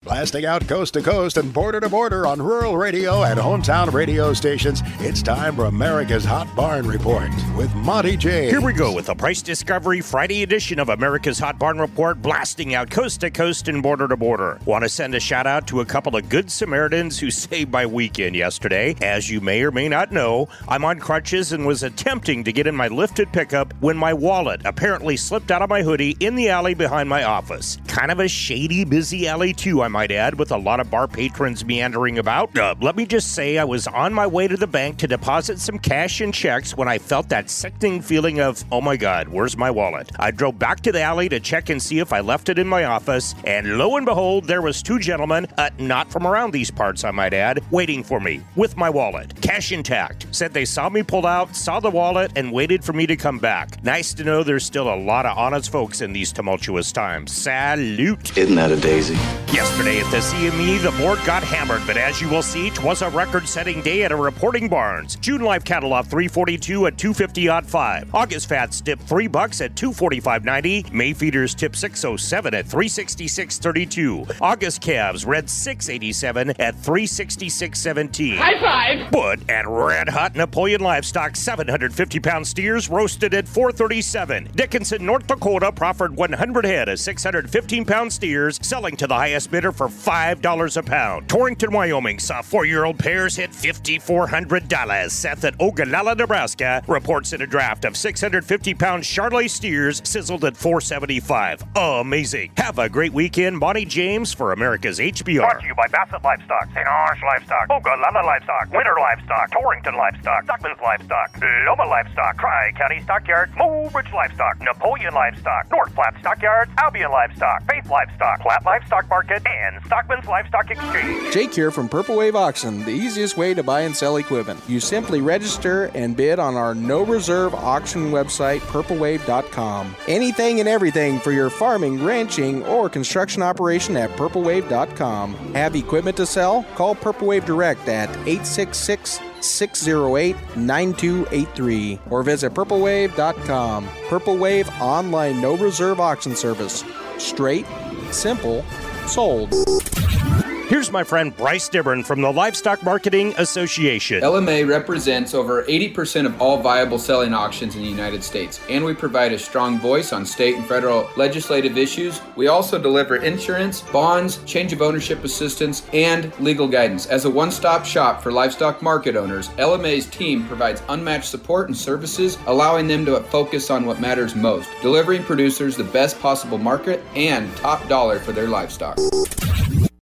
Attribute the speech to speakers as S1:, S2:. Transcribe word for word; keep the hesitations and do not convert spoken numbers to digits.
S1: Blasting out coast to coast and border to border on rural radio and hometown radio stations, it's time for America's Hot Barn Report with Monty James.
S2: Here we go with the Price Discovery Friday edition of America's Hot Barn Report, blasting out coast to coast and border to border. Want to send a shout out to a couple of good Samaritans who saved my weekend yesterday. As you may or may not know, I'm on crutches and was attempting to get in my lifted pickup when my wallet apparently slipped out of my hoodie in the alley behind my office. Kind of a shady, busy alley too, I might add, with a lot of bar patrons meandering about. Uh, let me just say I was on my way to the bank to deposit some cash and checks when I felt that sickening feeling of, oh my God, where's my wallet? I drove back to the alley to check and see if I left it in my office, and lo and behold, there was two gentlemen, uh, not from around these parts I might add, waiting for me with my wallet. Cash intact. Said they saw me pull out, saw the wallet, and waited for me to come back. Nice to know there's still a lot of honest folks in these tumultuous times. Salute.
S3: Isn't that a daisy?
S2: Yesterday at the C M E, the board got hammered, but as you will see, 'twas a record-setting day at a reporting barns. June live cattle off three forty-two at two fifty odd five. August fats dipped three bucks at two forty-five ninety. May feeders tipped six oh seven at three sixty-six thirty-two. August calves read six eighty-seven at three sixty-six seventeen.
S4: High five!
S2: But at red hot Napoleon livestock, seven hundred fifty pound steers roasted at four thirty-seven. Dickinson, North Dakota proffered one hundred head of six hundred fifteen pound steers, selling to the highest bidder for five dollars a pound. Torrington, Wyoming saw four-year-old pairs hit five thousand four hundred dollars. Seth at Ogallala, Nebraska reports in a draft of six hundred fifty pound Charolais steers sizzled at four seventy-five. Amazing. Have a great weekend. Monty James for America's H B R.
S5: Brought to you by Bassett Livestock, Saint Ange Livestock, Ogallala Livestock, Winter Livestock, Torrington Livestock, Stockman's Livestock, Loma Livestock, Tri-County Stockyards, Mobridge Livestock, Napoleon Livestock, North Platte Stockyards, Albion Livestock, Faith Livestock, Platte Livestock Market, and Stockman's Livestock Exchange.
S6: Jake here from Purple Wave Auction, the easiest way to buy and sell equipment. You simply register and bid on our no-reserve auction website, purple wave dot com. Anything and everything for your farming, ranching, or construction operation at purple wave dot com. Have equipment to sell? Call Purple Wave Direct at eight six six, six oh eight, nine two eight three or visit purple wave dot com. Purple Wave online no-reserve auction service. Straight, simple, sold.
S2: Here's my friend Bryce Dibburn from the Livestock Marketing Association.
S7: L M A represents over eighty percent of all viable selling auctions in the United States, and we provide a strong voice on state and federal legislative issues. We also deliver insurance, bonds, change of ownership assistance, and legal guidance. As a one-stop shop for livestock market owners, L M A's team provides unmatched support and services, allowing them to focus on what matters most, delivering producers the best possible market and top dollar for their livestock.